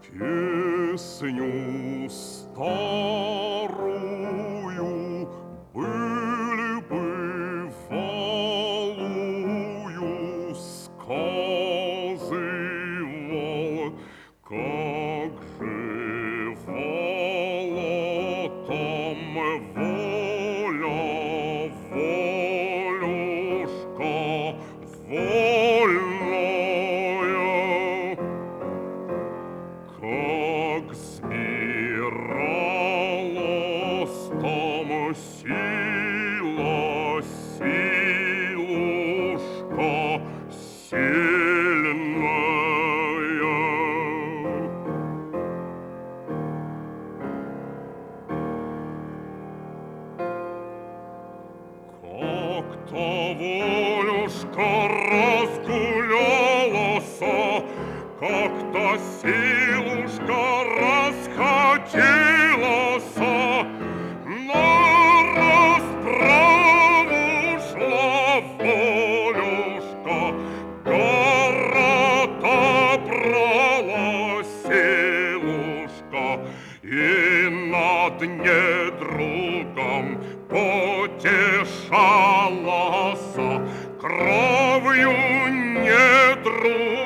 Песню старую были бы валую сказывал, как жевала там воля, волюшка вольная, как сбиралась там сила, силушка сильная. Как-то волюшка разгулялась, как-то силушка расхотелась, на расправу шла волюшка, гора-то брала силушка, и над недругом потешалась, кровью недруга